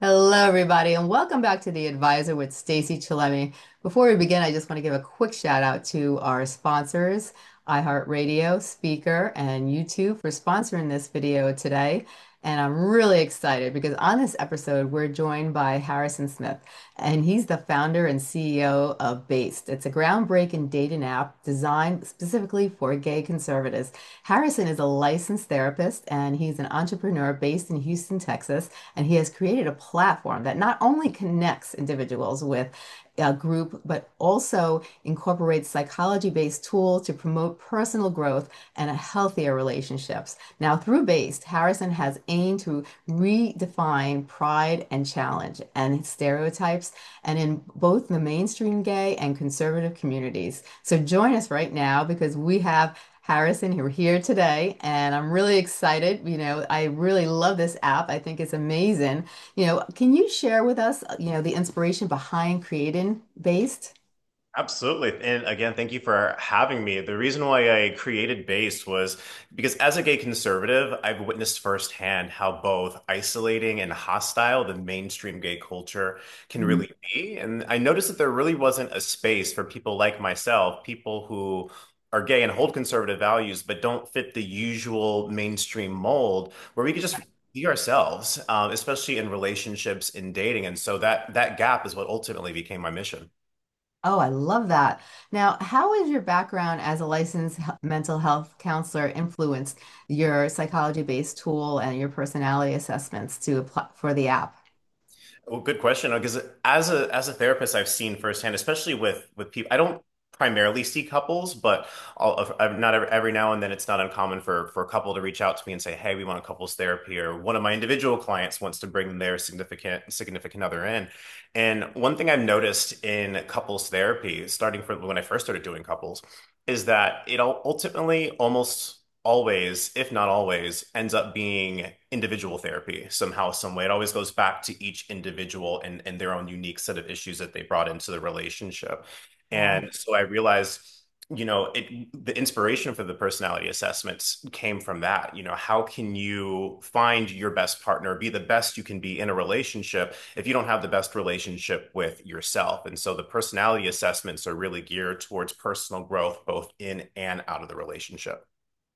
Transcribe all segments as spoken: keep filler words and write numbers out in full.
Hello, everybody, and welcome back to The Advisor with Stacey Chillemi. Before we begin, I just want to give a quick shout out to our sponsors, iHeartRadio, Speaker, and YouTube for sponsoring this video today. And I'm really excited because on this episode, we're joined by Harrison Smith, and he's the founder and C E O of Based. It's a groundbreaking dating app designed specifically for gay conservatives. Harrison is a licensed therapist, and he's an entrepreneur based in Houston, Texas, and he has created a platform that not only connects individuals with a group, but also incorporates psychology-based tools to promote personal growth and a healthier relationships. Now, through Based, Harrison has aimed to redefine pride and challenge and stereotypes, and in both the mainstream gay and conservative communities. So join us right now because we have Harrison, you're here today, and I'm really excited. You know, I really love this app. I think it's amazing. You know, can you share with us, you know, the inspiration behind creating Based? Absolutely. And again, thank you for having me. The reason why I created Based was because as a gay conservative, I've witnessed firsthand how both isolating and hostile the mainstream gay culture can Mhm. really be. And I noticed that there really wasn't a space for people like myself, people who are gay and hold conservative values, but don't fit the usual mainstream mold, where we could just be ourselves, um, especially in relationships, in dating. And so that that gap is what ultimately became my mission. Oh, I love that. Now, how has your background as a licensed he- mental health counselor influenced your psychology-based tool and your personality assessments to apply for the app? Well, good question. Because as a as a therapist, I've seen firsthand, especially with with people. I don't primarily see couples, but I'll, I've not every, every now and then it's not uncommon for for a couple to reach out to me and say, "Hey, we want a couples therapy," or one of my individual clients wants to bring their significant significant other in. And one thing I've noticed in couples therapy, starting from when I first started doing couples, is that it ul- ultimately almost always, if not always, ends up being individual therapy somehow, some way. It always goes back to each individual and, and their own unique set of issues that they brought into the relationship. Wow. And so I realized, you know, it the inspiration for the personality assessments came from that. You know, how can you find your best partner, be the best you can be in a relationship if you don't have the best relationship with yourself? And so the personality assessments are really geared towards personal growth, both in and out of the relationship.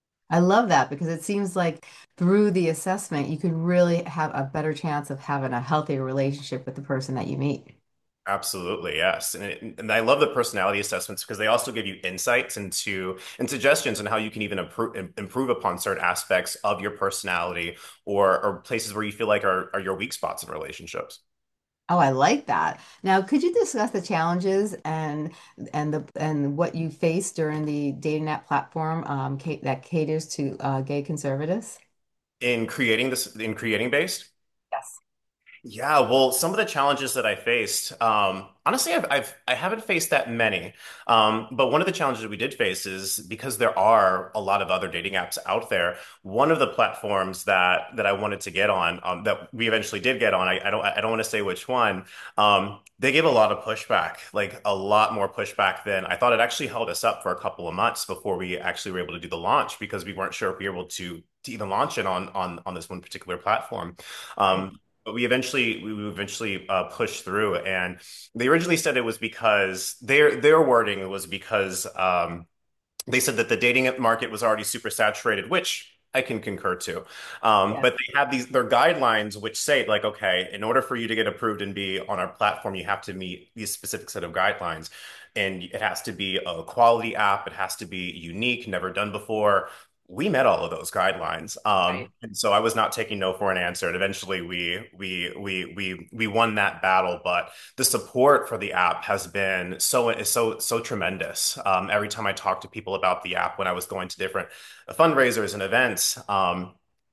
I love that because it seems like through the assessment, you could really have a better chance of having a healthier relationship with the person that you meet. Absolutely, yes. And it, and I love the personality assessments because they also give you insights into and suggestions on how you can even improve improve upon certain aspects of your personality or or places where you feel like are are your weak spots in relationships. Oh, I like that. Now, could you discuss the challenges and and the and what you faced during the dating app platform um, ca- that caters to uh, gay conservatives? In creating this in creating based. Yes. Yeah, well, some of the challenges that I faced, um, honestly, I've, I've I haven't faced that many. Um, but one of the challenges we did face is because there are a lot of other dating apps out there. One of the platforms that that I wanted to get on, um, that we eventually did get on, I, I don't I don't want to say which one. Um, they gave a lot of pushback, like a lot more pushback than I thought. It actually held us up for a couple of months before we actually were able to do the launch because we weren't sure if we were able to to even launch it on on on this one particular platform. Right. Um, but we eventually we eventually uh, pushed through, and they originally said it was because their their wording was because um, they said that the dating market was already super saturated, which I can concur to. Um, Yes. but they have these their guidelines which say like, okay, in order for you to get approved and be on our platform, you have to meet these specific set of guidelines, and it has to be a quality app, it has to be unique, never done before. We met all of those guidelines, Right. um, and so I was not taking no for an answer. And eventually, we we we we we won that battle. But the support for the app has been so is so so tremendous. Um, every time I talk to people about the app when I was going to different fundraisers and events, um,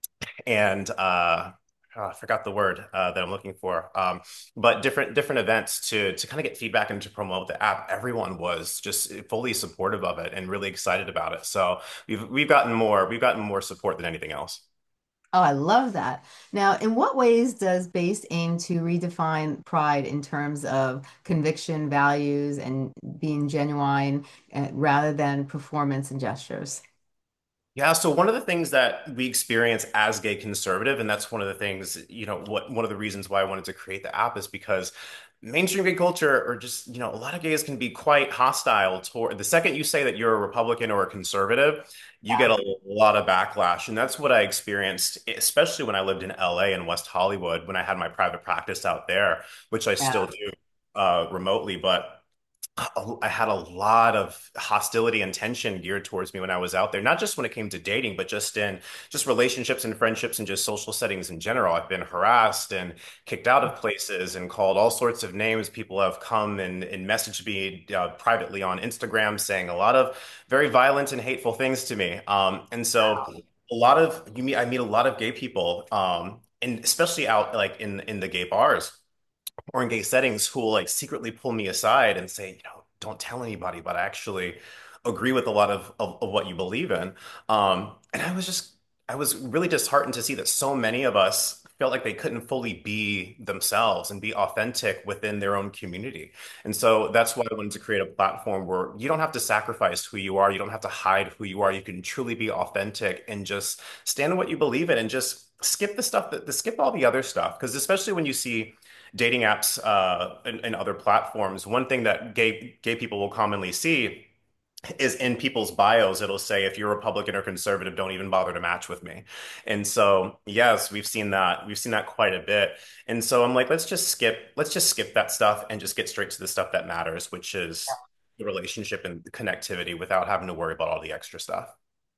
and uh, oh, I forgot the word uh, that I'm looking for, um, but different different events to to kind of get feedback and to promote the app. Everyone was just fully supportive of it and really excited about it. So we've we've gotten more we've gotten more support than anything else. Oh, I love that. Now, in what ways does Based aim to redefine pride in terms of conviction, values, and being genuine uh, rather than performance and gestures? Yeah, so one of the things that we experience as gay conservative, and that's one of the things, you know, what one of the reasons why I wanted to create the app is because mainstream gay culture, or just, you know, a lot of gays can be quite hostile toward the second you say that you're a Republican or a conservative, you get a lot of backlash. And that's what I experienced, especially when I lived in L A and West Hollywood, when I had my private practice out there, which I still Yeah. do uh, remotely. But I had a lot of hostility and tension geared towards me when I was out there, not just when it came to dating, but just in just relationships and friendships and just social settings in general. I've been harassed and kicked out of places and called all sorts of names. People have come and, and messaged me uh, privately on Instagram saying a lot of very violent and hateful things to me. Um, and so a lot of you meet, I meet a lot of gay people, um, and especially out like in in the gay bars or in gay settings who will like secretly pull me aside and say, you know, don't tell anybody, but I actually agree with a lot of, of, of what you believe in. Um, and I was just, I was really disheartened to see that so many of us felt like they couldn't fully be themselves and be authentic within their own community. And so that's why I wanted to create a platform where you don't have to sacrifice who you are. You don't have to hide who you are. You can truly be authentic and just stand in what you believe in and just skip the stuff that, the skip all the other stuff. Because especially when you see dating apps uh, and, and other platforms, one thing that gay gay people will commonly see is in people's bios, it'll say, if you're Republican or conservative, don't even bother to match with me. And so, yes, we've seen that. We've seen that quite a bit. And so I'm like, let's just skip, let's just skip that stuff and just get straight to the stuff that matters, which is the relationship and the connectivity without having to worry about all the extra stuff.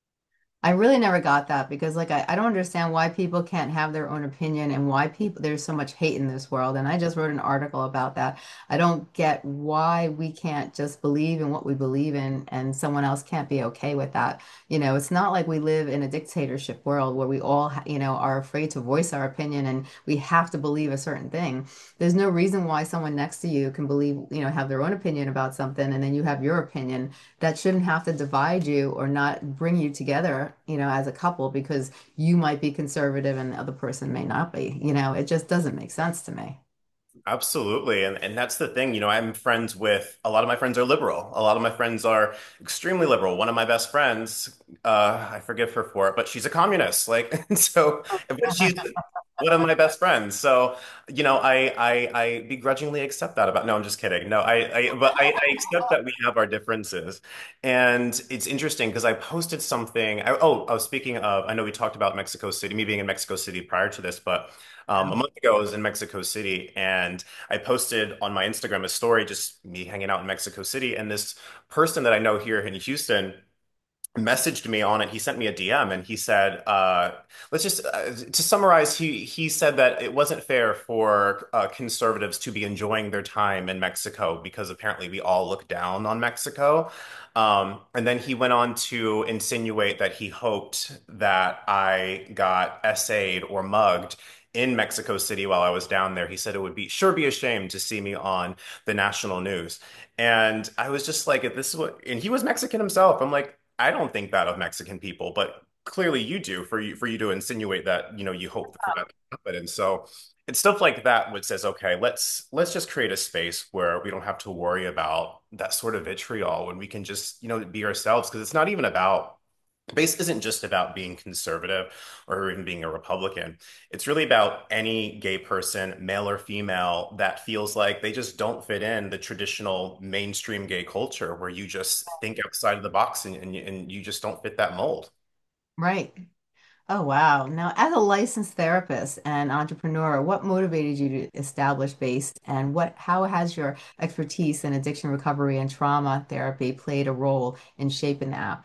I really never got that because like I, I don't understand why people can't have their own opinion and why people there's so much hate in this world. And I just wrote an article about that. I don't get why we can't just believe in what we believe in and someone else can't be okay with that. You know, it's not like we live in a dictatorship world where we all, ha- you know, are afraid to voice our opinion and we have to believe a certain thing. There's no reason why someone next to you can believe, you know, have their own opinion about something and then you have your opinion that shouldn't have to divide you or not bring you together, you know, as a couple because you might be conservative and the other person may not be. You know, it just doesn't make sense to me. Absolutely. And and that's the thing, you know, I'm friends with a lot of my friends are liberal. A lot of my friends are extremely liberal. One of my best friends, uh, I forgive her for it, but she's a communist. Like, and so, but she's one of my best friends. So, you know, I I I begrudgingly accept that about, no, I'm just kidding. No, I I but I, I accept that we have our differences. And it's interesting because I posted something. I, oh, I was speaking of, I know we talked about Mexico City, me being in Mexico City prior to this, but um, a month ago, I was in Mexico City and I posted on my Instagram a story, just me hanging out in Mexico City. And this person that I know here in Houston messaged me on it. He sent me a D M and he said, uh, let's just uh, to summarize, he he said that it wasn't fair for uh, conservatives to be enjoying their time in Mexico because apparently we all look down on Mexico. Um, and then he went on to insinuate that he hoped that I got essayed or mugged in Mexico City while I was down there. He said it would be sure be a shame to see me on the national news. And I was just like, this is what, and he was Mexican himself. I'm like, I don't think that of Mexican people, but clearly you do for you for you to insinuate that, you know, you hope for that to happen. And so it's stuff like that which says, okay, let's let's just create a space where we don't have to worry about that sort of vitriol when we can just, you know, be ourselves because it's not even about base isn't just about being conservative or even being a Republican. It's really about any gay person, male or female, that feels like they just don't fit in the traditional mainstream gay culture where you just think outside of the box and, and, and you just don't fit that mold. Right. Oh, wow. Now, as a licensed therapist and entrepreneur, what motivated you to establish BASED and what how has your expertise in addiction recovery and trauma therapy played a role in shaping the app?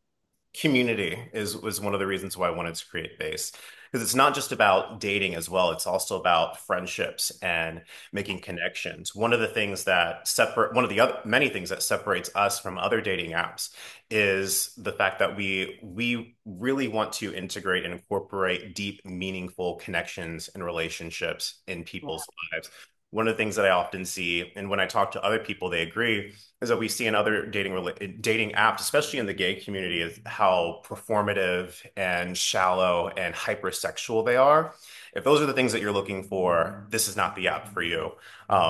Community is was one of the reasons why I wanted to create Base because it's not just about dating as well. It's also about friendships and making connections. One of the things that separate one of the other many things that separates us from other dating apps is the fact that we we really want to integrate and incorporate deep, meaningful connections and relationships in people's lives. One of the things that I often see, and when I talk to other people, they agree, is that we see in other dating rela- dating apps, especially in the gay community, is how performative and shallow and hypersexual they are. If those are the things that you're looking for, this is not the app for you. Um, Right.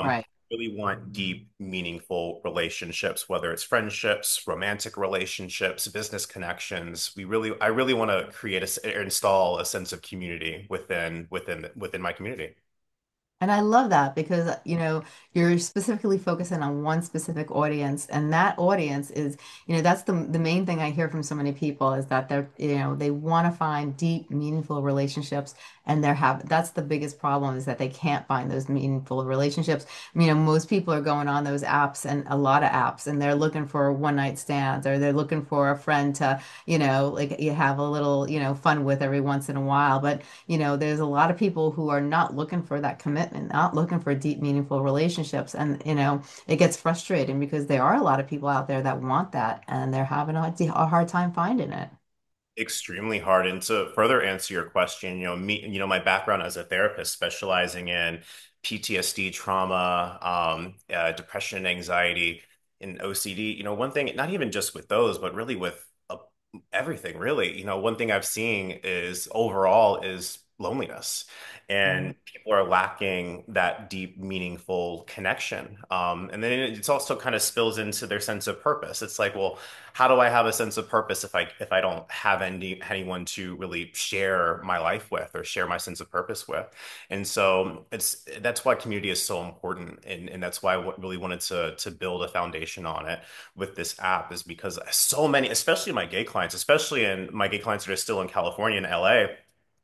really want deep, meaningful relationships, whether it's friendships, romantic relationships, business connections. We really, I really want to create a, install a sense of community within within within my community. And I love that because, you know, you're specifically focusing on one specific audience, and that audience is, you know, that's the the main thing I hear from so many people is that they're, you know, they want to find deep, meaningful relationships, and they're have that's the biggest problem is that they can't find those meaningful relationships. You know, most people are going on those apps and a lot of apps, and they're looking for one night stands or they're looking for a friend to, you know, like you have a little, you know, fun with every once in a while, but you know, there's a lot of people who are not looking for that commitment, not looking for deep, meaningful relationships. And, you know, it gets frustrating because there are a lot of people out there that want that and they're having a, a hard time finding it. Extremely hard. And to further answer your question, you know, me, you know, my background as a therapist specializing in P T S D, trauma, um, uh, depression, and anxiety, and O C D, you know, one thing, not even just with those, but really with uh, everything, really, you know, one thing I've seen is overall is loneliness. Mm. And people are lacking that deep, meaningful connection. Um, and then it's also kind of spills into their sense of purpose. It's like, well, how do I have a sense of purpose if I if I don't have any anyone to really share my life with or share my sense of purpose with? And so it's that's why community is so important, and and that's why I really wanted to to build a foundation on it with this app is because so many, especially my gay clients, especially in my gay clients that are still in California and L A,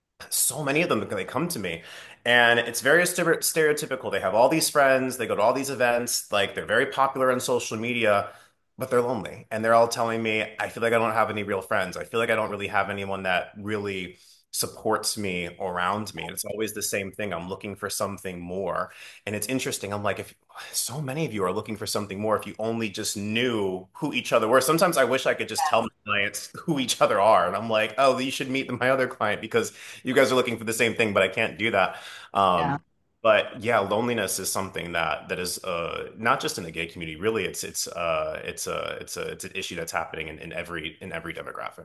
so many of them they come to me and it's very stere- stereotypical. They have all these friends, they go to all these events, like they're very popular on social media, but they're lonely and they're all telling me I feel like I don't have any real friends. I feel like I don't really have anyone that really supports me around me. And it's always the same thing. I'm looking for something more. And it's interesting. I'm like, if so many of you are looking for something more, if you only just knew who each other were. Sometimes I wish I could just tell my clients who each other are. And I'm like, oh, you should meet my other client because you guys are looking for the same thing, but I can't do that. Yeah. Um, but yeah, loneliness is something that that is uh, not just in the gay community. Really, it's it's uh, it's a it's a it's an issue that's happening in, in every in every demographic.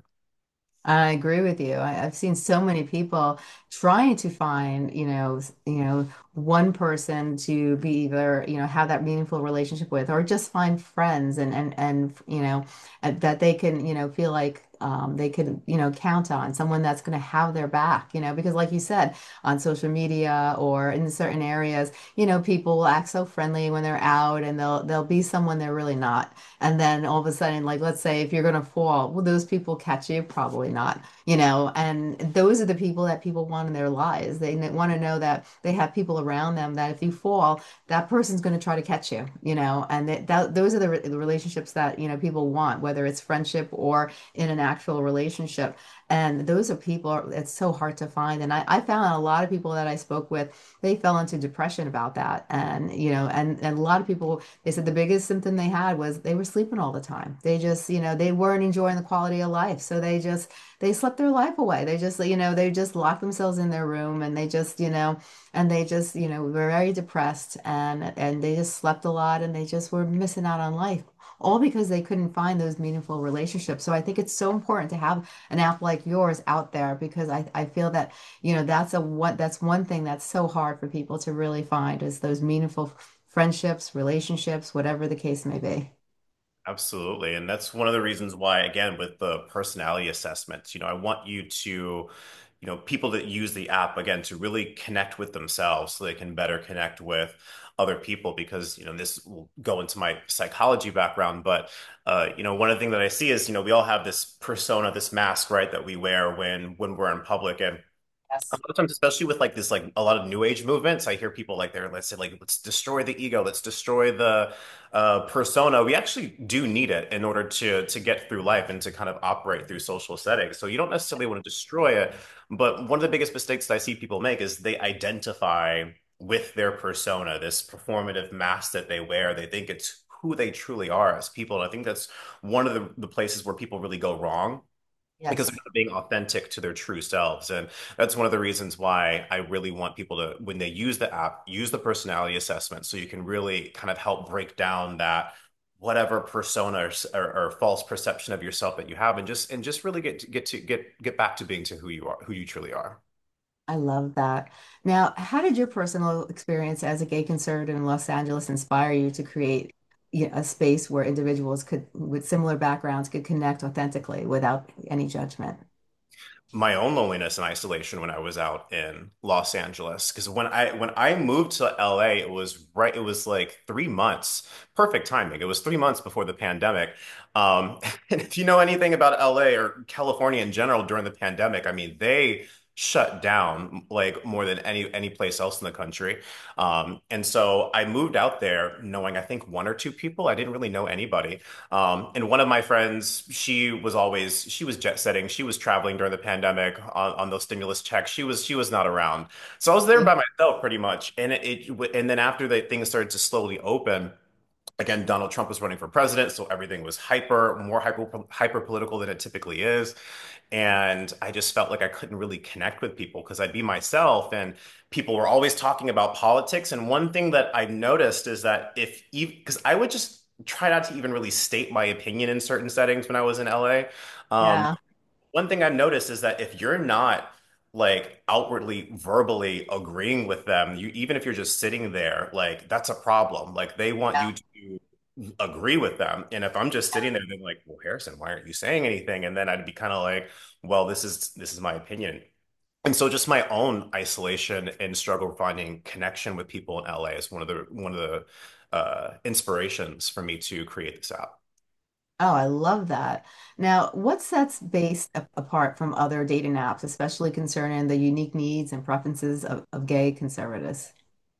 I agree with you. I, I've seen so many people trying to find, you know, s- you know, one person to be either, you know, have that meaningful relationship with, or just find friends and and and you know, and that they can, you know, feel like um, they can, you know, count on someone that's going to have their back, you know, because like you said, on social media or in certain areas, you know, people will act so friendly when they're out, and they'll they'll be someone they're really not. And then all of a sudden, like, let's say if you're going to fall, will those people catch you? Probably not, you know. And those are the people that people want in their lives. They want to know that they have people around them that if you fall, that person's going to try to catch you, you know. And that, that those are the, re the relationships that, you know, people want, whether it's friendship or in an actual relationship. And those are people, it's so hard to find. And I, I found a lot of people that I spoke with, they fell into depression about that. And, you know, and, and a lot of people, they said the biggest symptom they had was they were sleeping all the time. They just, you know, they weren't enjoying the quality of life. So they just, they slept their life away. They just, you know, they just locked themselves in their room and they just, you know, and they just, you know, were very depressed and and they just slept a lot and they just were missing out on life. All because they couldn't find those meaningful relationships. So I think it's so important to have an app like yours out there because I, I feel that, you know, that's a what that's one thing that's so hard for people to really find is those meaningful friendships, relationships, whatever the case may be. Absolutely. And that's one of the reasons why, again, with the personality assessments, you know, I want you to, you know, people that use the app, again, to really connect with themselves so they can better connect with other people because, you know, this will go into my psychology background. But, uh, you know, one of the things that I see is, you know, we all have this persona, this mask, right, that we wear when when we're in public. And a Yes. lot of times, especially with like this, like a lot of new age movements, I hear people like they're, let's say, like, let's destroy the ego, let's destroy the uh, persona. We actually do need it in order to to get through life and to kind of operate through social settings. So you don't necessarily want to destroy it, but one of the biggest mistakes that I see people make is they identify with their persona, this performative mask that they wear. They think it's who they truly are as people. And I think that's one of the, the places where people really go wrong because they're Yes. not being authentic to their true selves. And that's one of the reasons why I really want people to, when they use the app, use the personality assessment so you can really kind of help break down that whatever persona or, or, or false perception of yourself that you have and just and just really get to get to get get back to being to who you are, who you truly are. I love that. Now, how did your personal experience as a gay conservative in Los Angeles inspire you to create y- a space where individuals could, with similar backgrounds, could connect authentically without any judgment? My own loneliness and isolation when I was out in Los Angeles. Because when I when I moved to L A, it was right, it was like three months, perfect timing. It was three months before the pandemic. Um, and if you know anything about L A or California in general during the pandemic, I mean, they shut down like more than any any place else in the country. Um, and so I moved out there knowing I think one or two people. I didn't really know anybody. Um, and one of my friends, she was always she was jet setting. She was traveling during the pandemic on, on those stimulus checks. She was she was not around, so I was there by myself pretty much. And it, it and then after the things started to slowly open, again, Donald Trump was running for president, so everything was hyper, more hyper hyper political than it typically is. And I just felt like I couldn't really connect with people because I'd be myself, and people were always talking about politics. And one thing that I noticed is that if because I would just try not to even really state my opinion in certain settings when I was in L A. Um, Yeah, one thing I've noticed is that if you're not like outwardly verbally agreeing with them, you even if you're just sitting there, like that's a problem. Like they want yeah, you to agree with them. And if I'm just sitting there, then like, well, Harrison, why aren't you saying anything? And then I'd be kind of like, well, this is this is my opinion. And so just my own isolation and struggle finding connection with people in L A is one of the one of the uh, inspirations for me to create this app. Oh, I love that. Now, what sets Based a- apart from other dating apps, especially concerning the unique needs and preferences of, of gay conservatives?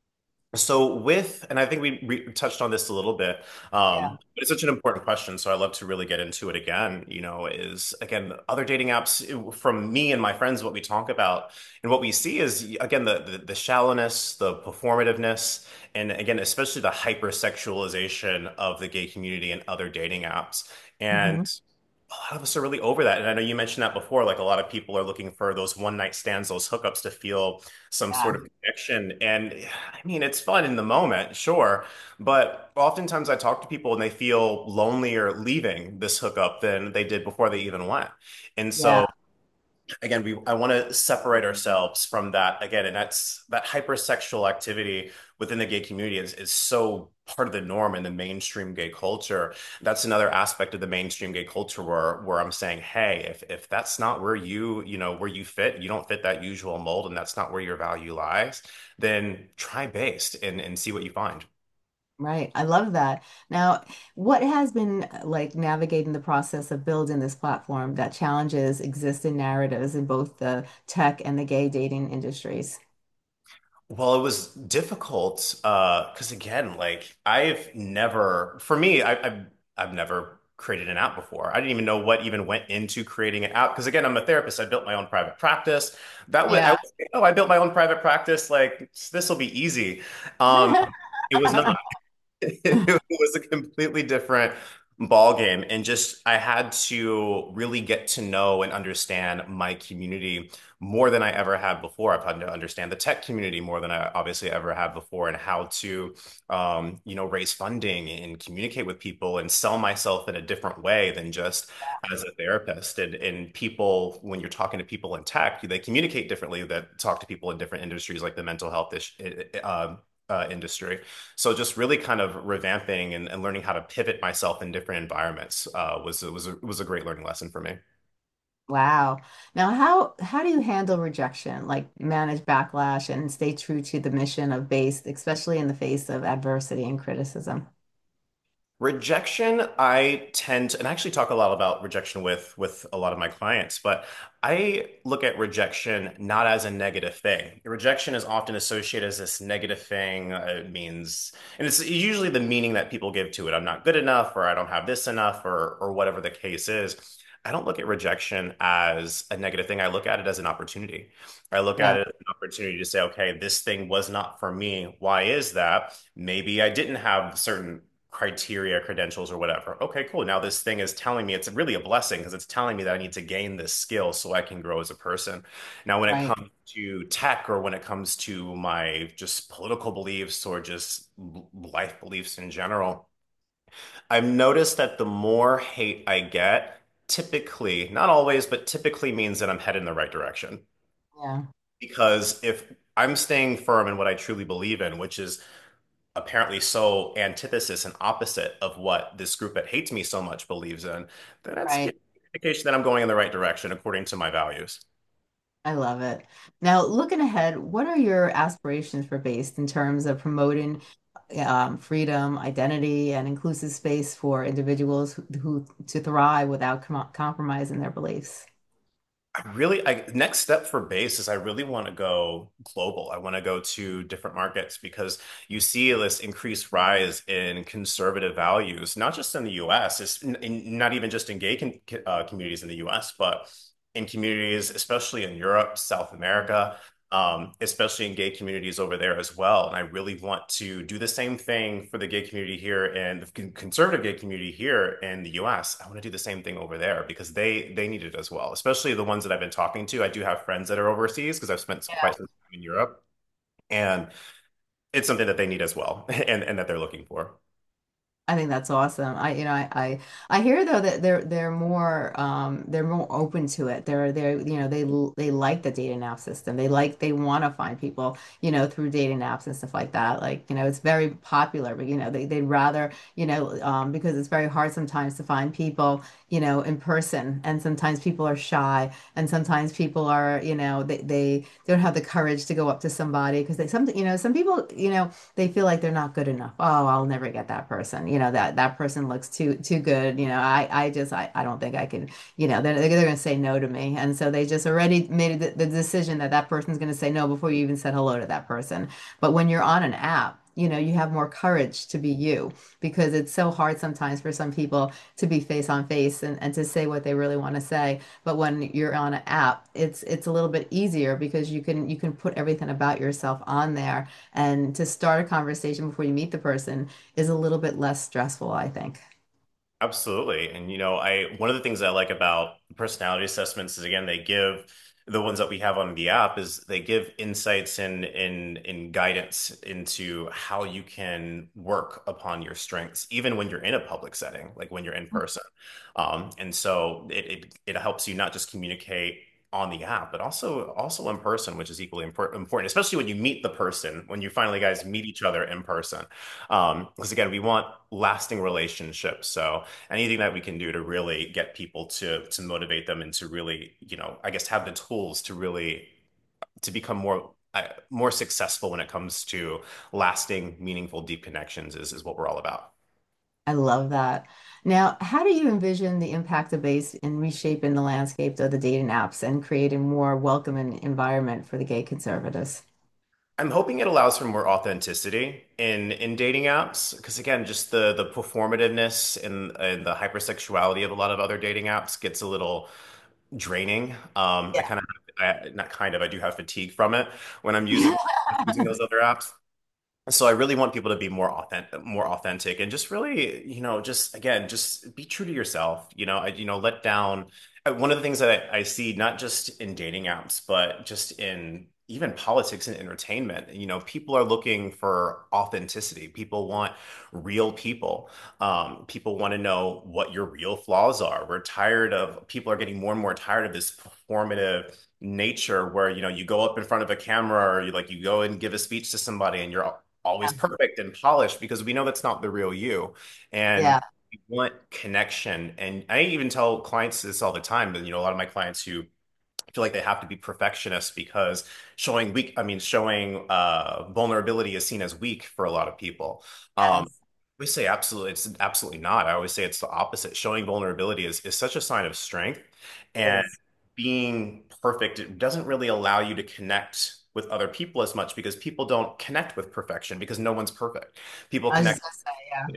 So with, and I think we, we touched on this a little bit, Yeah. um, but it's such an important question. So I love to really get into it again, you know, is again, other dating apps it- from me and my friends, what we talk about and what we see is again, the, the, the shallowness, the performativeness, and again, especially the hypersexualization of the gay community and other dating apps. And Hmm. a lot of us are really over that. And I know you mentioned that before, like a lot of people are looking for those one night stands, those hookups to feel some sort Yeah. of connection. And I mean, it's fun in the moment, sure. But oftentimes I talk to people and they feel lonelier leaving this hookup than they did before they even went. And Yeah. so again, we I want to separate ourselves from that again, and that's that hypersexual activity within the gay community is is so part of the norm in the mainstream gay culture. That's another aspect of the mainstream gay culture where where I'm saying, hey, if if that's not where you, you know, where you fit, you don't fit that usual mold, and that's not where your value lies, then try based and and see what you find. Right. I love that. Now, what has been uh, like navigating the process of building this platform that challenges existing narratives in both the tech and the gay dating industries? Well, it was difficult uh because again, like I've never for me, I, I've I've never created an app before. I didn't even know what even went into creating an app because again, I'm a therapist. I built my own private practice. That would I Yeah. would say, oh, I built my own private practice. Like this will be easy. Um, it was not. It was a completely different ball game, and just I had to really get to know and understand my community more than I ever had before. I've had to understand the tech community more than I obviously ever have before, and how to um, you know, raise funding and communicate with people and sell myself in a different way than just as a therapist. And and people, when you're talking to people in tech, they communicate differently that talk to people in different industries like the mental health ish, uh, uh, industry. So just really kind of revamping and, and learning how to pivot myself in different environments uh, was was a, was a great learning lesson for me. Wow. Now, how how do you handle rejection, like manage backlash and stay true to the mission of Based, especially in the face of adversity and criticism? Rejection, I tend to, and I actually talk a lot about rejection with with a lot of my clients, but I look at rejection not as a negative thing. Rejection is often associated as this negative thing. Uh, It means, and it's usually the meaning that people give to it. I'm not good enough, or I don't have this enough, or or whatever the case is. I don't look at rejection as a negative thing. I look at it as an opportunity. I look at Yeah. it as an opportunity to say, okay, this thing was not for me. Why is that? Maybe I didn't have certain criteria, credentials, or whatever. Okay, cool. Now this thing is telling me it's really a blessing because it's telling me that I need to gain this skill so I can grow as a person. Now, when it Right. comes to tech or when it comes to my just political beliefs or just life beliefs in general, I've noticed that the more hate I get, typically, not always, but typically means that I'm headed in the right direction. Yeah. Because if I'm staying firm in what I truly believe in, which is apparently so antithesis and opposite of what this group that hates me so much believes in, then that's an Right. indication that I'm going in the right direction according to my values. I love it. Now, looking ahead, what are your aspirations for Based in terms of promoting um, freedom, identity, and inclusive space for individuals who, who to thrive without com compromising their beliefs? I really, I, next step for base is I really want to go global. I want to go to different markets because you see this increased rise in conservative values, not just in the U S, it's n- in, not even just in gay con, uh, communities in the U S, but in communities, especially in Europe, South America, um, especially in gay communities over there as well. And I really want to do the same thing for the gay community here and the con- conservative gay community here in the U S. I want to do the same thing over there because they they need it as well, especially the ones that I've been talking to. I do have friends that are overseas because I've spent quite some time in Europe, and it's something that they need as well, and and that they're looking for. I think that's awesome. I, you know, I, I, I hear though that they're they're more um they're more open to it. They're they're you know they l- they like the dating app system. They like they want to find people you know through dating apps and stuff like that. Like you know it's very popular, but you know they they'd rather you know um because it's very hard sometimes to find people you know in person, and sometimes people are shy, and sometimes people are you know they they don't have the courage to go up to somebody because they some you know some people you know they feel like they're not good enough. Oh, I'll never get that person. You know, that that person looks too too good. You know, I I just I, I don't think I can, you know, they're they're going to say no to me. And so they just already made the, the decision that that person's going to say no before you even said hello to that person. But when you're on an app, you know, you have more courage to be you because it's so hard sometimes for some people to be face on face and, and to say what they really want to say. But when you're on an app, it's it's a little bit easier because you can you can put everything about yourself on there and to start a conversation before you meet the person is a little bit less stressful, I think. Absolutely. And you know, I one of the things I like about personality assessments is again they give the ones that we have on the app is they give insights and in, in in guidance into how you can work upon your strengths, even when you're in a public setting, like when you're in person. Um, and so it, it it helps you not just communicate on the app, but also also in person, which is equally impor important, especially when you meet the person, when you finally guys meet each other in person. Um, because again, we want lasting relationships. So anything that we can do to really get people to to motivate them and to really, you know, I guess have the tools to really to become more uh, more successful when it comes to lasting, meaningful, deep connections is is what we're all about. I love that. Now, how do you envision the impact of base in reshaping the landscape of the dating apps and creating more welcoming environment for the gay conservatives? I'm hoping it allows for more authenticity in in dating apps because again, just the the performativeness and, and the hypersexuality of a lot of other dating apps gets a little draining. Um, I kind of, I, not kind of, I do have fatigue from it when I'm using using those other apps. So I really want people to be more authentic, more authentic, and just really, you know, just again, just be true to yourself. You know, I, you know, let down. uh, One of the things that I, I see, not just in dating apps, but just in even politics and entertainment, you know, people are looking for authenticity. People want real people. Um, people want to know what your real flaws are. We're tired of people are getting more and more tired of this performative nature where, you know, you go up in front of a camera or you like you go and give a speech to somebody and you're always perfect and polished because we know that's not the real you. And Yeah. we want connection. And I even tell clients this all the time, that, you know, a lot of my clients who feel like they have to be perfectionists because showing weak, I mean, showing uh, vulnerability is seen as weak for a lot of people. Um, Yes, we say absolutely, it's absolutely not. I always say it's the opposite. Showing vulnerability is, is such a sign of strength. it And is. being perfect, it doesn't really allow you to connect with other people as much because people don't connect with perfection because no one's perfect. People I was connect. just gonna say, yeah.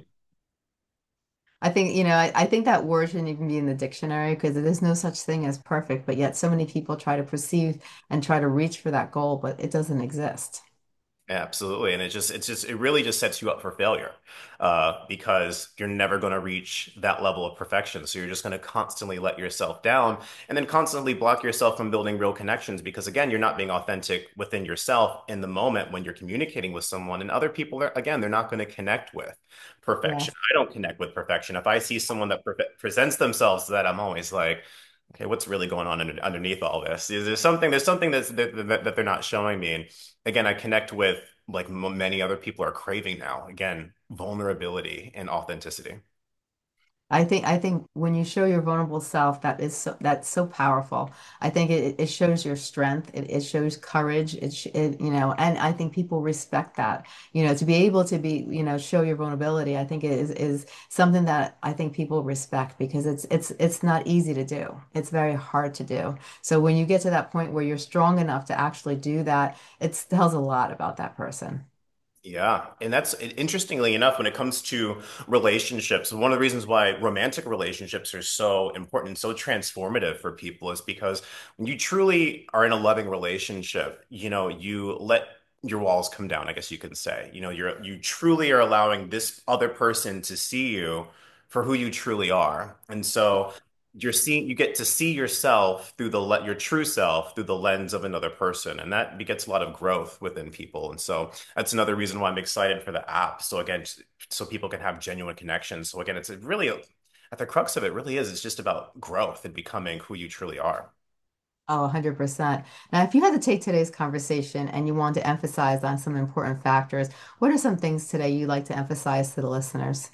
I think, you know, I, I think that word shouldn't even be in the dictionary because there's no such thing as perfect, but yet so many people try to perceive and try to reach for that goal, but it doesn't exist. Absolutely. And it just, it's just, it really just sets you up for failure uh, because you're never going to reach that level of perfection. So you're just going to constantly let yourself down and then constantly block yourself from building real connections because, again, you're not being authentic within yourself in the moment when you're communicating with someone. And other people, are, again, they're not going to connect with perfection. Yes. I don't connect with perfection. If I see someone that pre presents themselves that, I'm always like, Okay, what's really going on under, underneath all this? Is there something, there's something that's, that, that, that they're not showing me. And again, I connect with like m many other people are craving now. Again, vulnerability and authenticity. I think I think when you show your vulnerable self, that is so that's so powerful. I think it, it shows your strength. It, it shows courage. It, sh- it you know, and I think people respect that. You know, to be able to be, you know, show your vulnerability, I think is is something that I think people respect because it's it's it's not easy to do. It's very hard to do. So when you get to that point where you're strong enough to actually do that, it tells a lot about that person. Yeah, and that's interestingly enough, when it comes to relationships, one of the reasons why romantic relationships are so important and so transformative for people is because when you truly are in a loving relationship, you know, you let your walls come down, I guess you could say. You know, you're you truly are allowing this other person to see you for who you truly are. And so you're seeing you get to see yourself through the le your true self through the lens of another person, and that begets a lot of growth within people. And so that's another reason why I'm excited for the app. So again, so people can have genuine connections. So again, it's really at the crux of it really is it's just about growth and becoming who you truly are. Oh, one hundred percent. Now, if you had to take today's conversation and you want to emphasize on some important factors, what are some things today you'd like to emphasize to the listeners?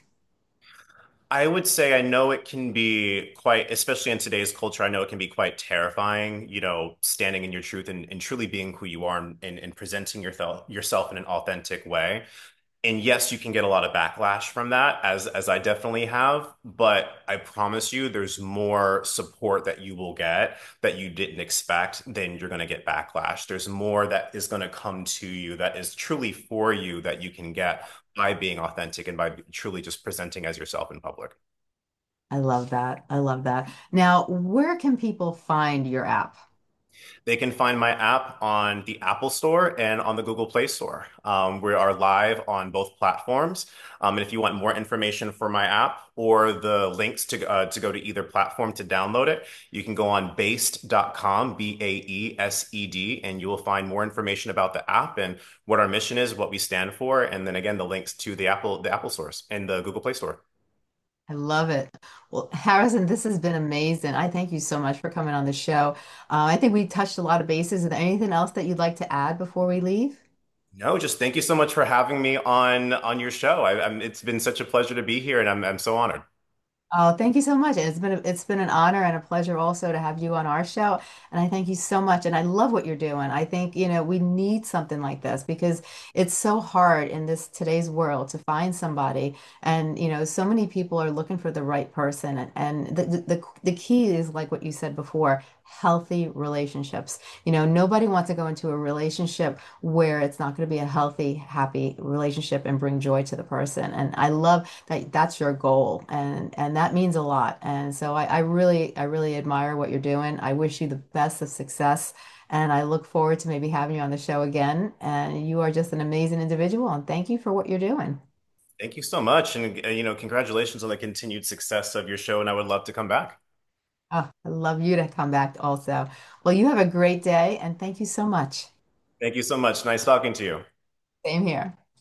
I would say I know it can be quite, especially in today's culture, I know it can be quite terrifying, you know, standing in your truth and, and truly being who you are and, and presenting yourself yourself in an authentic way. And yes, you can get a lot of backlash from that, as as I definitely have, but I promise you there's more support that you will get that you didn't expect than you're going to get backlash. There's more that is going to come to you that is truly for you that you can get by being authentic and by truly just presenting as yourself in public. I love that. I love that. Now, where can people find your app? They can find my app on the Apple Store and on the Google Play Store. Um, we are live on both platforms. Um, and if you want more information for my app or the links to uh, to go to either platform to download it, you can go on based dot com, B A E S E D, and you will find more information about the app and what our mission is, what we stand for, and then again the links to the Apple the Apple stores and the Google Play Store. I love it. Well, Harrison, this has been amazing. I thank you so much for coming on the show. Uh, I think we touched a lot of bases. Is there anything else that you'd like to add before we leave? No, just thank you so much for having me on on your show. I, I'm, it's been such a pleasure to be here, and I'm I'm so honored. Oh, thank you so much. And It's been a, it's been an honor and a pleasure also to have you on our show. And I thank you so much. And I love what you're doing. I think, you know, we need something like this because it's so hard in this today's world to find somebody. And, you know, so many people are looking for the right person. And, and the, the, the the key is like what you said before, healthy relationships. You know, nobody wants to go into a relationship where it's not going to be a healthy, happy relationship and bring joy to the person. And I love that that's your goal and and that means a lot. And so I, I really I really admire what you're doing. I wish you the best of success and I look forward to maybe having you on the show again. And you are just an amazing individual and thank you for what you're doing. Thank you so much. And, uh, you know, congratulations on the continued success of your show. And I would love to come back. Oh, I love you to come back also. Well, you have a great day and thank you so much. Thank you so much. Nice talking to you. Same here.